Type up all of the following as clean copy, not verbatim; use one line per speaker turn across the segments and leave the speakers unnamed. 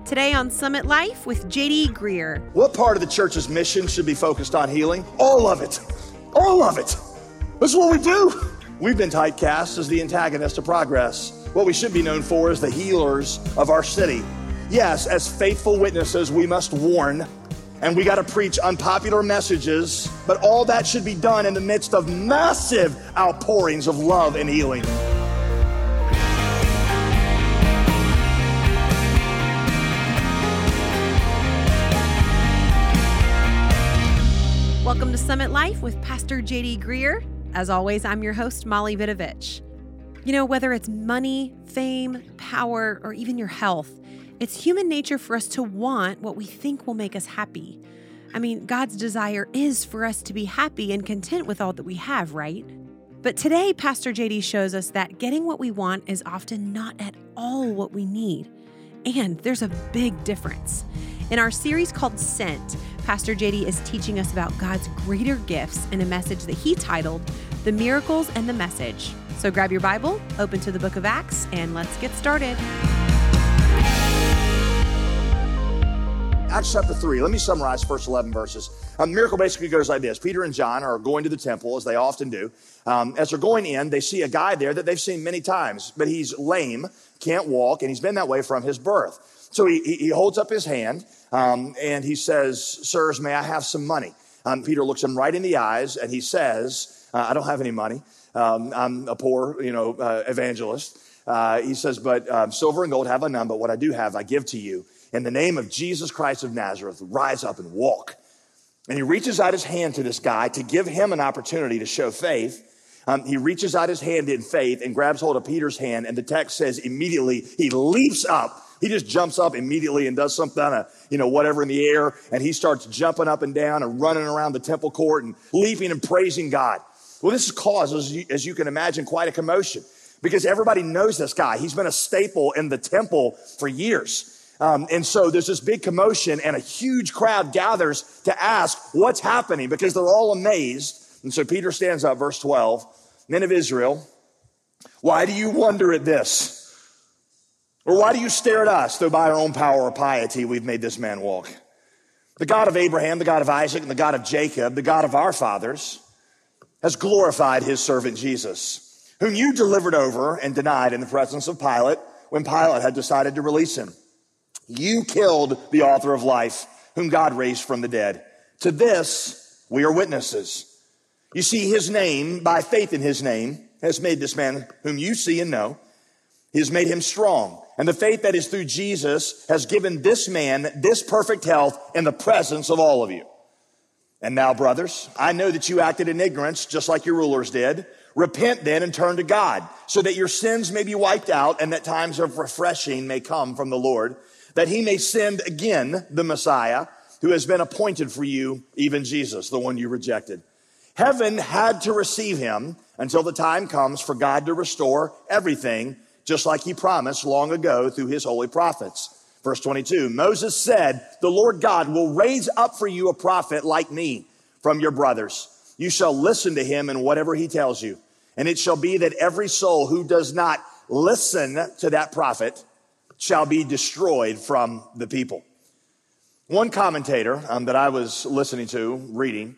Today on Summit Life with J.D. Greear.
What part of the church's mission should be focused on healing? All of it. All of it. That's what we do. We've been typecast as the antagonist of progress. What we should be known for is the healers of our city. Yes, as faithful witnesses, we must warn, and we got to preach unpopular messages, but all that should be done in the midst of massive outpourings of love and healing.
Welcome to Summit Life with Pastor J.D. Greear. As always, I'm your host, Molly Vidovich. You know, whether it's money, fame, power, or even your health, it's human nature for us to want what we think will make us happy. I mean, God's desire is for us to be happy and content with all that we have, right? But today, Pastor J.D. shows us that getting what we want is often not at all what we need. And there's a big difference. In our series called Sent, Pastor J.D. is teaching us about God's greater gifts in a message that he titled, The Miracles and the Message. So grab your Bible, open to the book of Acts, and let's get started.
Acts chapter 3, let me summarize the first 11 verses. The miracle basically goes like this. Peter and John are going to the temple, as they often do. As they're going in, they see a guy there that they've seen many times, but he's lame, can't walk, and he's been that way from his birth. So he holds up his hand, and he says, "Sirs, may I have some money?" Peter looks him right in the eyes, and he says, "I don't have any money. I'm a poor, evangelist." He says, "But silver and gold have I none, but what I do have I give to you. In the name of Jesus Christ of Nazareth, rise up and walk." And he reaches out his hand to this guy to give him an opportunity to show faith. He reaches out his hand in faith and grabs hold of Peter's hand. And the text says immediately he leaps up. He just jumps up immediately and does something, whatever in the air. And he starts jumping up and down and running around the temple court and leaping and praising God. Well, this causes, as you can imagine, quite a commotion because everybody knows this guy. He's been a staple in the temple for years. And so there's this big commotion and a huge crowd gathers to ask what's happening because they're all amazed. And so Peter stands up, verse 12, "Men of Israel, why do you wonder at this? Or why do you stare at us, though by our own power or piety we've made this man walk? The God of Abraham, the God of Isaac, and the God of Jacob, the God of our fathers, has glorified his servant Jesus, whom you delivered over and denied in the presence of Pilate when Pilate had decided to release him. You killed the author of life, whom God raised from the dead. To this we are witnesses. You see, his name, by faith in his name, has made this man whom you see and know. He has made him strong. And the faith that is through Jesus has given this man this perfect health in the presence of all of you. And now, brothers, I know that you acted in ignorance, just like your rulers did. Repent then and turn to God, so that your sins may be wiped out and that times of refreshing may come from the Lord, that he may send again the Messiah who has been appointed for you, even Jesus, the one you rejected. Heaven had to receive him until the time comes for God to restore everything, just like he promised long ago through his holy prophets. Verse 22, Moses said, the Lord God will raise up for you a prophet like me from your brothers. You shall listen to him in whatever he tells you. And it shall be that every soul who does not listen to that prophet shall be destroyed from the people. One commentator that I was listening to, reading,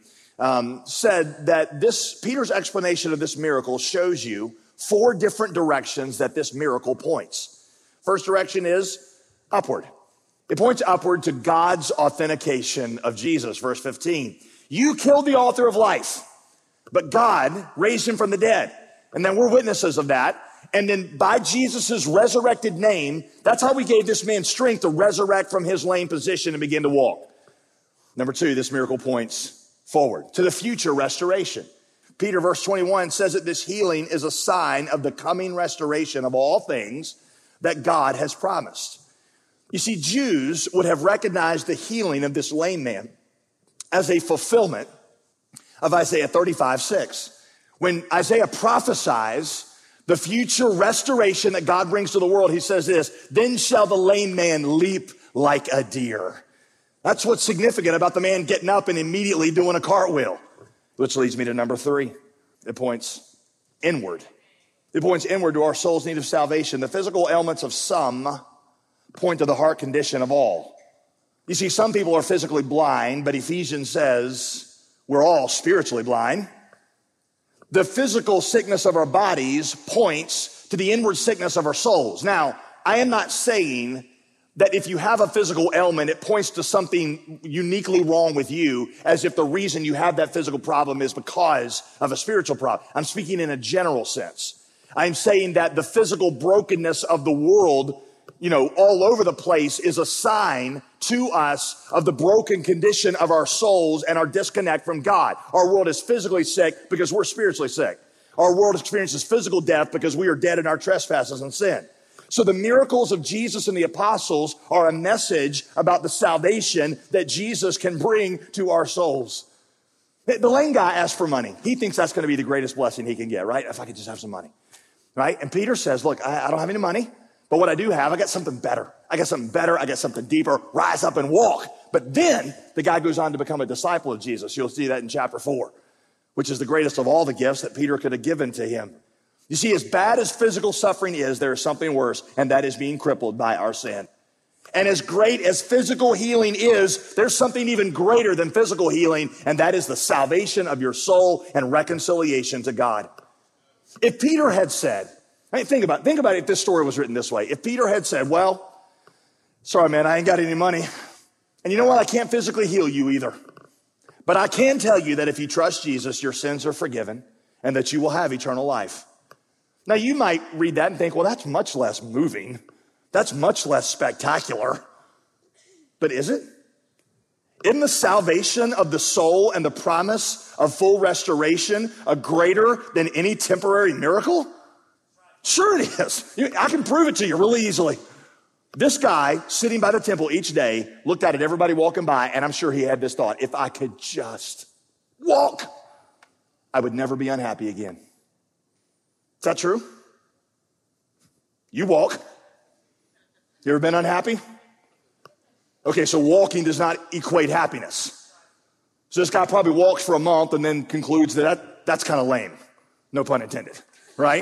said that Peter's explanation of this miracle shows you 4 different directions that this miracle points. First direction is upward. It points upward to God's authentication of Jesus. Verse 15, you killed the author of life, but God raised him from the dead. And then we're witnesses of that. And then by Jesus' resurrected name, that's how we gave this man strength to resurrect from his lame position and begin to walk. Number 2, this miracle points forward to the future restoration. Peter, verse 21, says that this healing is a sign of the coming restoration of all things that God has promised. You see, Jews would have recognized the healing of this lame man as a fulfillment of Isaiah 35:6. When Isaiah prophesies the future restoration that God brings to the world, he says this, then shall the lame man leap like a deer. That's what's significant about the man getting up and immediately doing a cartwheel. Which leads me to number 3. It points inward. It points inward to our soul's need of salvation. The physical ailments of some point to the heart condition of all. You see, some people are physically blind, but Ephesians says we're all spiritually blind. The physical sickness of our bodies points to the inward sickness of our souls. Now, I am not saying that if you have a physical ailment, it points to something uniquely wrong with you, as if the reason you have that physical problem is because of a spiritual problem. I'm speaking in a general sense. I'm saying that the physical brokenness of the world, all over the place, is a sign to us of the broken condition of our souls and our disconnect from God. Our world is physically sick because we're spiritually sick. Our world experiences physical death because we are dead in our trespasses and sin. So the miracles of Jesus and the apostles are a message about the salvation that Jesus can bring to our souls. The lame guy asked for money. He thinks that's going to be the greatest blessing he can get, right? If I could just have some money, right? And Peter says, look, I don't have any money, but what I do have, I got something better. I got something deeper. Rise up and walk. But then the guy goes on to become a disciple of Jesus. You'll see that in chapter 4, which is the greatest of all the gifts that Peter could have given to him. You see, as bad as physical suffering is, there is something worse, and that is being crippled by our sin. And as great as physical healing is, there's something even greater than physical healing, and that is the salvation of your soul and reconciliation to God. If Peter had said, think about it if this story was written this way. If Peter had said, well, sorry, man, I ain't got any money. And you know what? I can't physically heal you either. But I can tell you that if you trust Jesus, your sins are forgiven and that you will have eternal life. Now, you might read that and think, well, that's much less moving. That's much less spectacular. But is it? Isn't the salvation of the soul and the promise of full restoration a greater than any temporary miracle? Sure it is. I can prove it to you really easily. This guy sitting by the temple each day looked out at everybody walking by, and I'm sure he had this thought, if I could just walk, I would never be unhappy again. Is that true? You walk. You ever been unhappy? Okay, so walking does not equate happiness. So this guy probably walks for a month and then concludes that's kind of lame. No pun intended, right?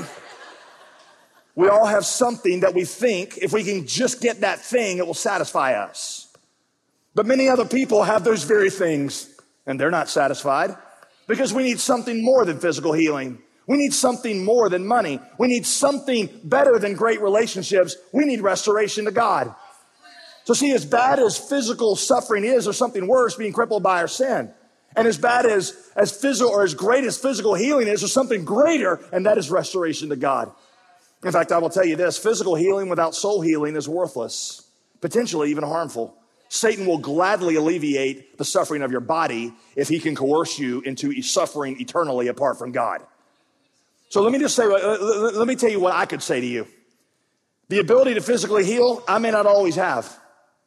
We all have something that we think if we can just get that thing, it will satisfy us. But many other people have those very things and they're not satisfied because we need something more than physical healing. We need something more than money. We need something better than great relationships. We need restoration to God. So see, as bad as physical suffering is, there's something worse, being crippled by our sin. And as bad as physical or as great as physical healing is, there's something greater, and that is restoration to God. In fact, I will tell you this, physical healing without soul healing is worthless, potentially even harmful. Satan will gladly alleviate the suffering of your body if he can coerce you into suffering eternally apart from God. So let me just say, let me tell you what I could say to you. The ability to physically heal, I may not always have.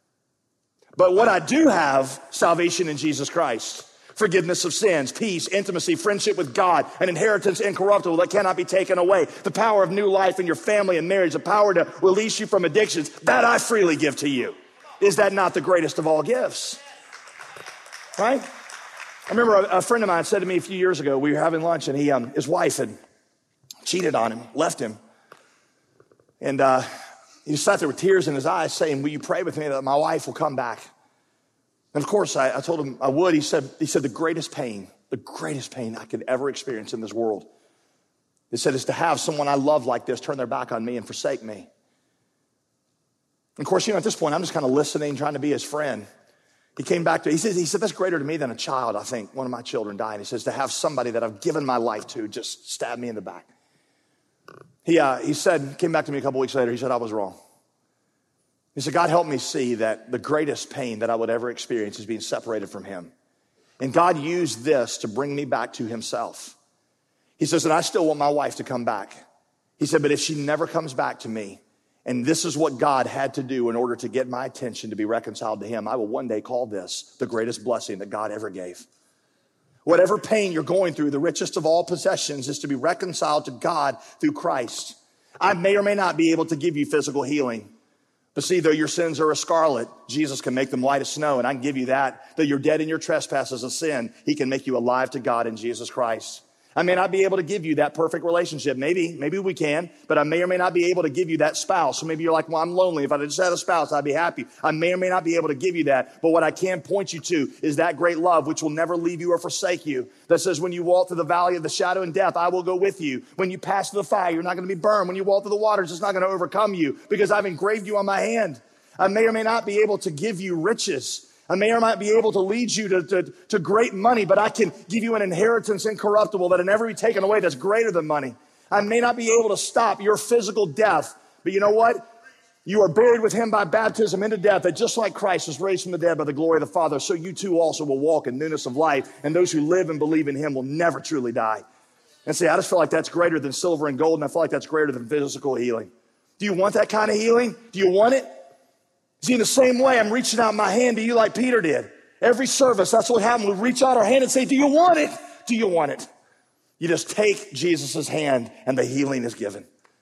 But what I do have, salvation in Jesus Christ, forgiveness of sins, peace, intimacy, friendship with God, an inheritance incorruptible that cannot be taken away, the power of new life in your family and marriage, the power to release you from addictions, that I freely give to you. Is that not the greatest of all gifts? Right? I remember a friend of mine said to me a few years ago, we were having lunch and his wife had cheated on him, left him. And he sat there with tears in his eyes saying, will you pray with me that my wife will come back? And of course, I told him I would. He said the greatest pain I could ever experience in this world, he said, is to have someone I love like this turn their back on me and forsake me. And of course, at this point, I'm just kind of listening, trying to be his friend. He came back to, he said, that's greater to me than a child, I think, one of my children died. He says, to have somebody that I've given my life to just stab me in the back. He said, came back to me a couple weeks later, he said, I was wrong. He said, God helped me see that the greatest pain that I would ever experience is being separated from him. And God used this to bring me back to himself. He says, and I still want my wife to come back. He said, but if she never comes back to me, and this is what God had to do in order to get my attention to be reconciled to him, I will one day call this the greatest blessing that God ever gave. Whatever pain you're going through, the richest of all possessions is to be reconciled to God through Christ. I may or may not be able to give you physical healing. But see, though your sins are as scarlet, Jesus can make them white as snow, and I can give you that. Though you're dead in your trespasses of sin, he can make you alive to God in Jesus Christ. I may not be able to give you that perfect relationship. Maybe we can, but I may or may not be able to give you that spouse. So maybe you're like, well, I'm lonely. If I just had a spouse, I'd be happy. I may or may not be able to give you that. But what I can point you to is that great love, which will never leave you or forsake you. That says, when you walk through the valley of the shadow and death, I will go with you. When you pass through the fire, you're not going to be burned. When you walk through the waters, it's not going to overcome you because I've engraved you on my hand. I may or may not be able to give you riches. I may or might be able to lead you to great money, but I can give you an inheritance incorruptible that'll never be taken away that's greater than money. I may not be able to stop your physical death, but you know what? You are buried with him by baptism into death, that just like Christ was raised from the dead by the glory of the Father, so you too also will walk in newness of life, and those who live and believe in him will never truly die. And see, I just feel like that's greater than silver and gold, and I feel like that's greater than physical healing. Do you want that kind of healing? Do you want it? See, in the same way, I'm reaching out my hand to you like Peter did. Every service, that's what happened. We reach out our hand and say, do you want it? Do you want it? You just take Jesus' hand and the healing is given.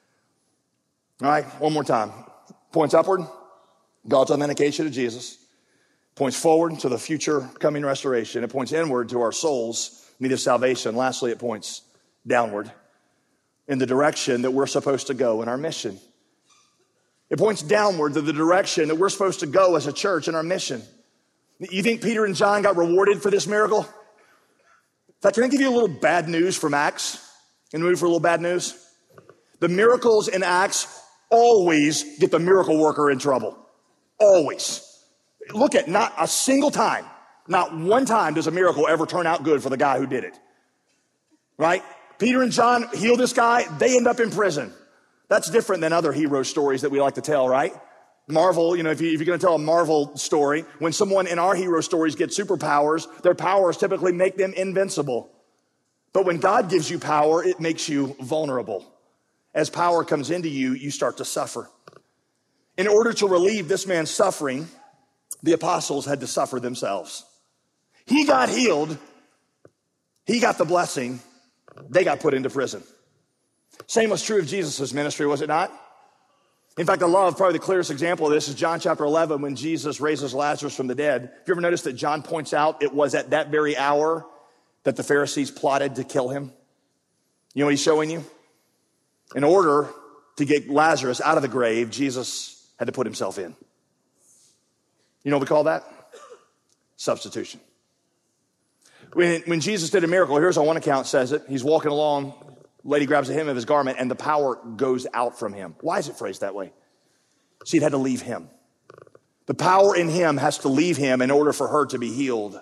All right, one more time. Points upward, God's authentication of Jesus. Points forward to the future coming restoration. It points inward to our souls' need of salvation. Lastly, it points downward in the direction that we're supposed to go in our mission. It points downward to the direction that we're supposed to go as a church in our mission. You think Peter and John got rewarded for this miracle? In fact, can I give you a little bad news from Acts? In the mood for a little bad news? The miracles in Acts always get the miracle worker in trouble. Always. Look at not a single time, not one time does a miracle ever turn out good for the guy who did it. Right? Peter and John heal this guy, they end up in prison. That's different than other hero stories that we like to tell, right? Marvel, if you're going to tell a Marvel story, when someone in our hero stories gets superpowers, their powers typically make them invincible. But when God gives you power, it makes you vulnerable. As power comes into you, you start to suffer. In order to relieve this man's suffering, the apostles had to suffer themselves. He got healed. He got the blessing. They got put into prison. Same was true of Jesus' ministry, was it not? In fact, I love probably the clearest example of this is John chapter 11 when Jesus raises Lazarus from the dead. Have you ever noticed that John points out it was at that very hour that the Pharisees plotted to kill him? You know what he's showing you? In order to get Lazarus out of the grave, Jesus had to put himself in. You know what we call that? Substitution. When Jesus did a miracle, here's on one account says it. He's walking along. Lady grabs the hem of his garment and the power goes out from him. Why is it phrased that way? See, it had to leave him. The power in him has to leave him in order for her to be healed.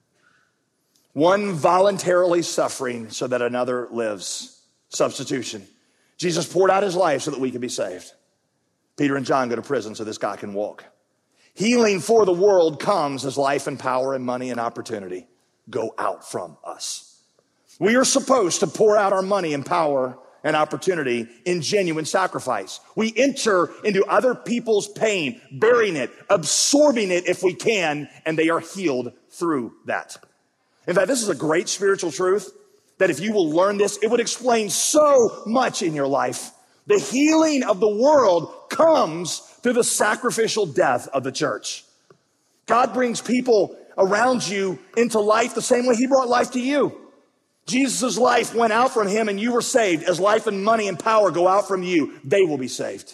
One voluntarily suffering so that another lives. Substitution. Jesus poured out his life so that we could be saved. Peter and John go to prison so this guy can walk. Healing for the world comes as life and power and money and opportunity go out from us. We are supposed to pour out our money and power and opportunity in genuine sacrifice. We enter into other people's pain, bearing it, absorbing it if we can, and they are healed through that. In fact, this is a great spiritual truth that if you will learn this, it would explain so much in your life. The healing of the world comes through the sacrificial death of the church. God brings people around you into life the same way he brought life to you. Jesus' life went out from him and you were saved. As life and money and power go out from you, they will be saved.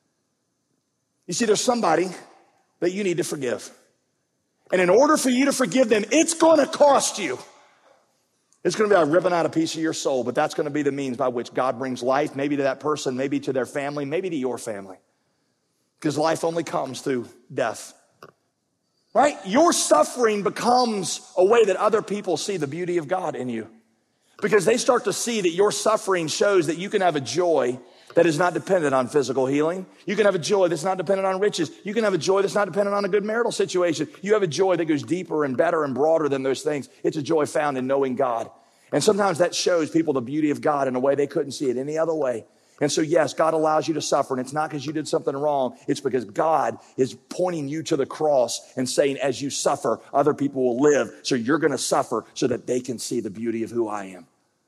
You see, there's somebody that you need to forgive. And in order for you to forgive them, it's going to cost you. It's going to be like ripping out a piece of your soul, but that's going to be the means by which God brings life, maybe to that person, maybe to their family, maybe to your family. Because life only comes through death. Right? Your suffering becomes a way that other people see the beauty of God in you. Because they start to see that your suffering shows that you can have a joy that is not dependent on physical healing. You can have a joy that's not dependent on riches. You can have a joy that's not dependent on a good marital situation. You have a joy that goes deeper and better and broader than those things. It's a joy found in knowing God. And sometimes that shows people the beauty of God in a way they couldn't see it any other way. And so, yes, God allows you to suffer, and it's not because you did something wrong. It's because God is pointing you to the cross and saying, as you suffer, other people will live. So you're going to suffer so that they can see the beauty of who I am.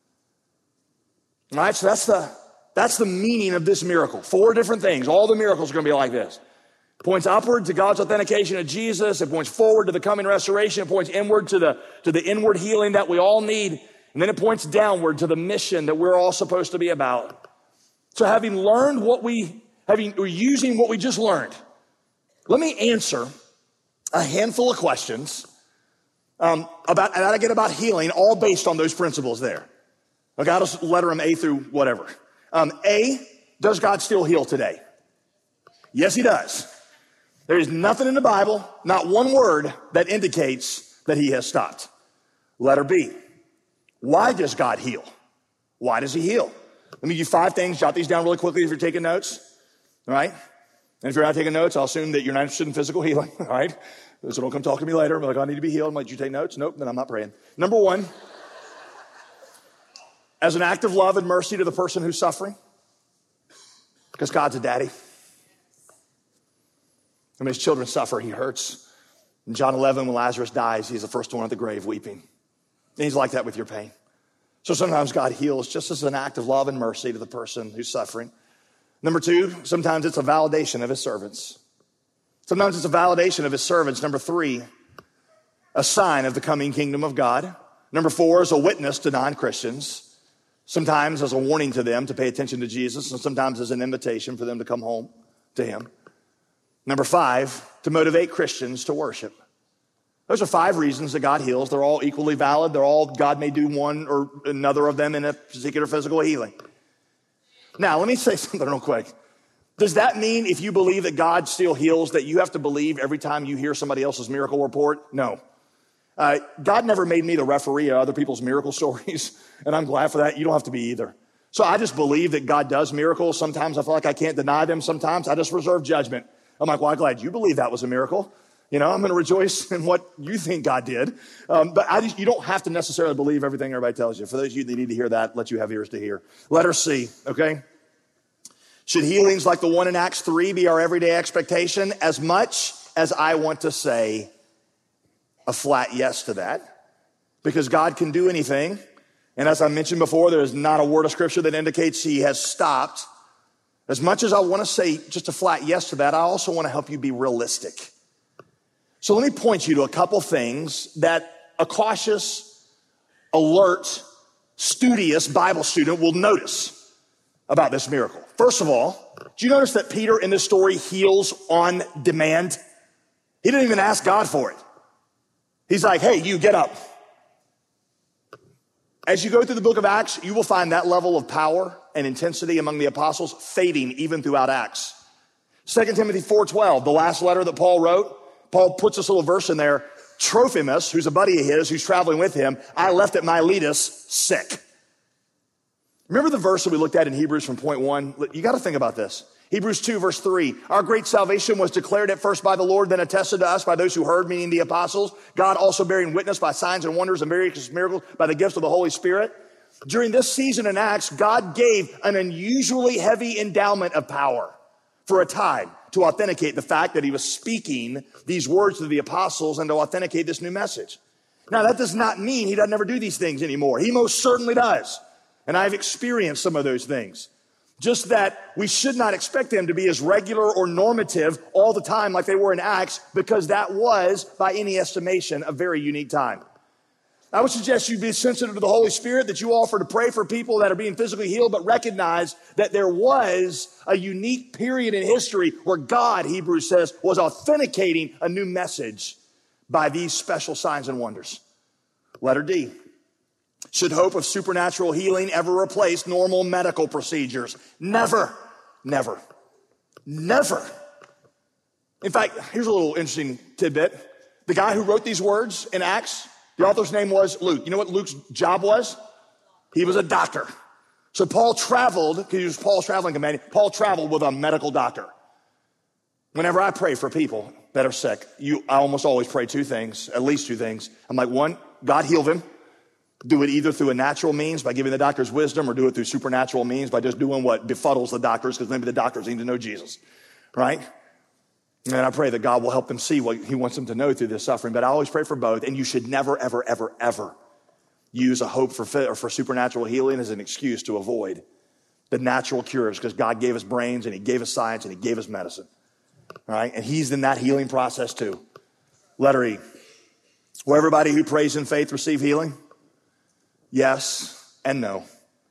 All right, so that's the meaning of this miracle. 4 different things. All the miracles are going to be like this. It points upward to God's authentication of Jesus. It points forward to the coming restoration. It points inward to the inward healing that we all need. And then it points downward to the mission that we're all supposed to be about. So having learned or using what we just learned, let me answer a handful of questions about healing, all based on those principles there. Okay, I'll just letter them A through whatever. A, does God still heal today? Yes, he does. There is nothing in the Bible, not one word, that indicates that he has stopped. Letter B, why does God heal? Why does he heal? Let me give you 5 things. Jot these down really quickly if you're taking notes. All right? And if you're not taking notes, I'll assume that you're not interested in physical healing. All right? So don't come talk to me later. I'm like, I need to be healed. I'm like, did you take notes? Nope, then I'm not praying. Number 1, as an act of love and mercy to the person who's suffering, because God's a daddy. When his children suffer, he hurts. In John 11, when Lazarus dies, he's the first one at the grave weeping. And he's like that with your pain. So sometimes God heals just as an act of love and mercy to the person who's suffering. Number 2, sometimes it's a validation of his servants. Sometimes it's a validation of his servants. Number 3, a sign of the coming kingdom of God. Number 4 is a witness to non-Christians. Sometimes as a warning to them to pay attention to Jesus, and sometimes as an invitation for them to come home to him. Number 5, to motivate Christians to worship. Those are 5 reasons that God heals. They're all equally valid. God may do one or another of them in a particular physical healing. Now, let me say something real quick. Does that mean if you believe that God still heals, that you have to believe every time you hear somebody else's miracle report? No. God never made me the referee of other people's miracle stories, and I'm glad for that. You don't have to be either. So I just believe that God does miracles. Sometimes I feel like I can't deny them. Sometimes I just reserve judgment. I'm like, well, I'm glad you believe that was a miracle. You know, I'm going to rejoice in what you think God did. But you don't have to necessarily believe everything everybody tells you. For those of you that need to hear that, let you have ears to hear. Letter C, okay? Should healings like the one in Acts 3 be our everyday expectation? As much as I want to say a flat yes to that, because God can do anything. And as I mentioned before, there is not a word of scripture that indicates he has stopped. As much as I want to say just a flat yes to that, I also want to help you be realistic. So let me point you to a couple things that a cautious, alert, studious Bible student will notice about this miracle. First of all, do you notice that Peter in this story heals on demand? He didn't even ask God for it. He's like, hey, you get up. As you go through the book of Acts, you will find that level of power and intensity among the apostles fading even throughout Acts. 2 Timothy 4:12, the last letter that Paul wrote, Paul puts this little verse in there. Trophimus, who's a buddy of his, who's traveling with him, I left at Miletus sick. Remember the verse that we looked at in Hebrews from point 1? You got to think about this. Hebrews 2, verse 3. Our great salvation was declared at first by the Lord, then attested to us by those who heard, meaning the apostles. God also bearing witness by signs and wonders and various miracles by the gifts of the Holy Spirit. During this season in Acts, God gave an unusually heavy endowment of power for a time to authenticate the fact that he was speaking these words to the apostles and to authenticate this new message. Now, that does not mean he doesn't ever do these things anymore. He most certainly does. And I've experienced some of those things. Just that we should not expect them to be as regular or normative all the time like they were in Acts, because that was, by any estimation, a very unique time. I would suggest you be sensitive to the Holy Spirit, that you offer to pray for people that are being physically healed, but recognize that there was a unique period in history where God, Hebrews says, was authenticating a new message by these special signs and wonders. Letter D. Should hope of supernatural healing ever replace normal medical procedures? Never, never, never. In fact, here's a little interesting tidbit. The guy who wrote these words in Acts, the author's name was Luke. You know what Luke's job was? He was a doctor. So Paul traveled, because he was Paul's traveling companion, Paul traveled with a medical doctor. Whenever I pray for people that are sick, I almost always pray 2 things, at least 2 things. I'm like, 1, God heal them. Do it either through a natural means by giving the doctors wisdom, or do it through supernatural means by just doing what befuddles the doctors, because maybe the doctors need to know Jesus, right? And I pray that God will help them see what he wants them to know through this suffering. But I always pray for both. And you should never, ever, ever, ever use a hope for supernatural healing as an excuse to avoid the natural cures, because God gave us brains and he gave us science and he gave us medicine, all right? And he's in that healing process too. Letter E. Will everybody who prays in faith receive healing? Yes and no.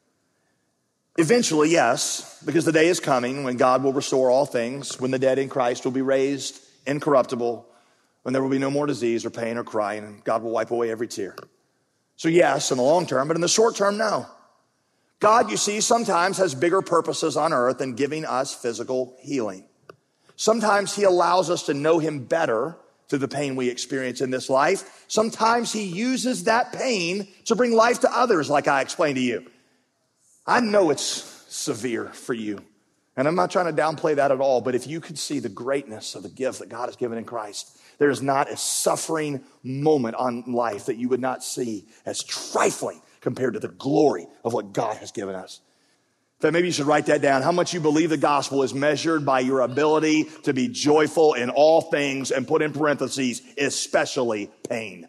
Eventually, yes, because the day is coming when God will restore all things, when the dead in Christ will be raised incorruptible, when there will be no more disease or pain or crying, and God will wipe away every tear. So yes, in the long term, but in the short term, no. God, you see, sometimes has bigger purposes on earth than giving us physical healing. Sometimes he allows us to know him better through the pain we experience in this life. Sometimes he uses that pain to bring life to others, like I explained to you. I know it's severe for you, and I'm not trying to downplay that at all, but if you could see the greatness of the gift that God has given in Christ, there is not a suffering moment on life that you would not see as trifling compared to the glory of what God has given us. So maybe you should write that down. How much you believe the gospel is measured by your ability to be joyful in all things, and put in parentheses, especially pain.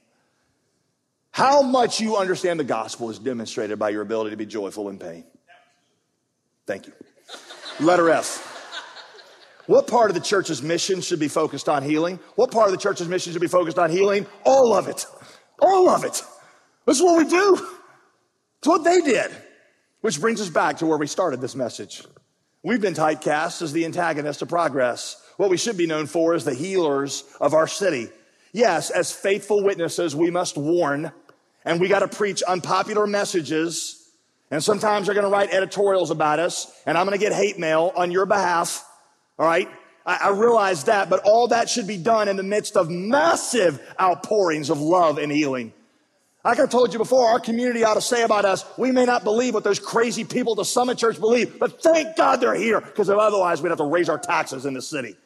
How much you understand the gospel is demonstrated by your ability to be joyful in pain. Thank you. Letter F. What part of the church's mission should be focused on healing? What part of the church's mission should be focused on healing? All of it. All of it. This is what we do. It's what they did. Which brings us back to where we started this message. We've been typecast as the antagonists of progress. What we should be known for is the healers of our city. Yes, as faithful witnesses, we must warn, and we got to preach unpopular messages, and sometimes they're going to write editorials about us, and I'm going to get hate mail on your behalf, all right? I realize that, but all that should be done in the midst of massive outpourings of love and healing. Like I told you before, our community ought to say about us, we may not believe what those crazy people at the Summit Church believe, but thank God they're here, because otherwise we'd have to raise our taxes in the city.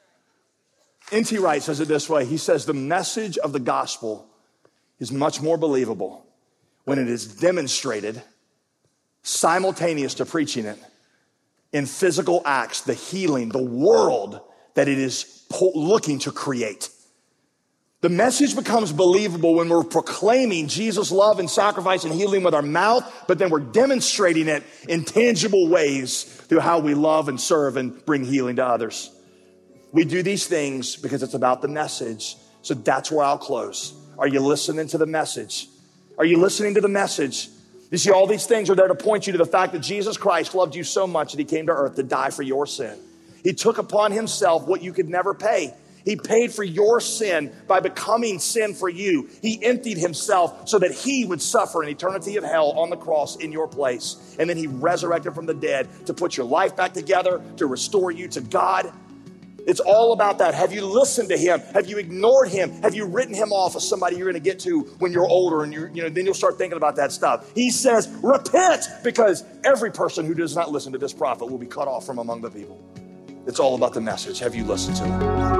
N.T. Wright says it this way. He says, the message of the gospel is much more believable when it is demonstrated simultaneous to preaching it in physical acts, the healing, the world that it is looking to create. The message becomes believable when we're proclaiming Jesus' love and sacrifice and healing with our mouth, but then we're demonstrating it in tangible ways through how we love and serve and bring healing to others. We do these things because it's about the message. So that's where I'll close. Are you listening to the message? Are you listening to the message? You see, all these things are there to point you to the fact that Jesus Christ loved you so much that he came to earth to die for your sin. He took upon himself what you could never pay. He paid for your sin by becoming sin for you. He emptied himself so that he would suffer an eternity of hell on the cross in your place. And then he resurrected from the dead to put your life back together, to restore you to God. It's all about that. Have you listened to him? Have you ignored him? Have you written him off as somebody you're going to get to when you're older, and then you'll start thinking about that stuff. He says, repent, because every person who does not listen to this prophet will be cut off from among the people. It's all about the message. Have you listened to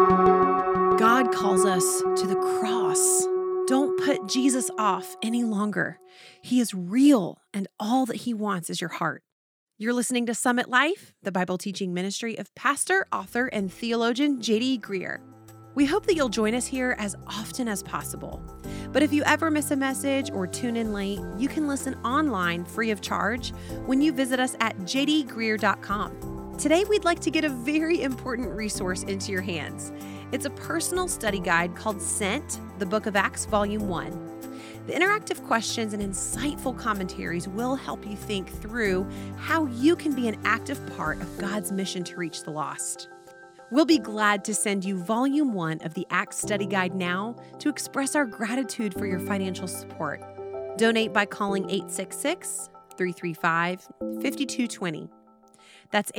it?
God calls us to the cross. Don't put Jesus off any longer. He is real, and all that he wants is your heart. You're listening to Summit Life, the Bible teaching ministry of pastor, author, and theologian J.D. Greear. We hope that you'll join us here as often as possible. But if you ever miss a message or tune in late, you can listen online free of charge when you visit us at jdgreear.com. Today, we'd like to get a very important resource into your hands. It's a personal study guide called Sent, the Book of Acts, Volume 1. The interactive questions and insightful commentaries will help you think through how you can be an active part of God's mission to reach the lost. We'll be glad to send you Volume 1 of the Acts Study Guide now to express our gratitude for your financial support. Donate by calling 866-335-5220. That's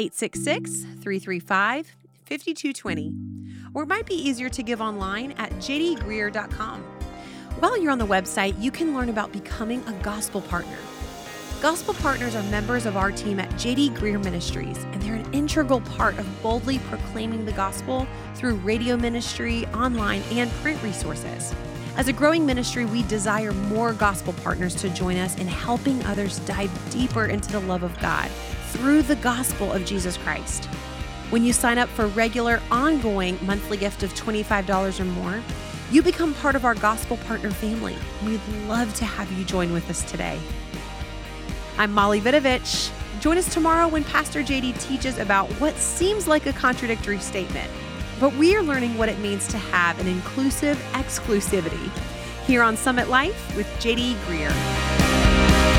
866-335-5220. Or it might be easier to give online at jdgreear.com. While you're on the website, you can learn about becoming a gospel partner. Gospel partners are members of our team at J.D. Greear Ministries, and they're an integral part of boldly proclaiming the gospel through radio ministry, online, and print resources. As a growing ministry, we desire more gospel partners to join us in helping others dive deeper into the love of God through the gospel of Jesus Christ. When you sign up for regular, ongoing monthly gift of $25 or more, you become part of our gospel partner family. We'd love to have you join with us today. I'm Molly Vidovich. Join us tomorrow when Pastor JD teaches about what seems like a contradictory statement, but we are learning what it means to have an inclusive exclusivity here on Summit Life with JD Greear.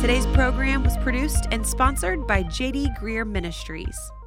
Today's program was produced and sponsored by J.D. Greear Ministries.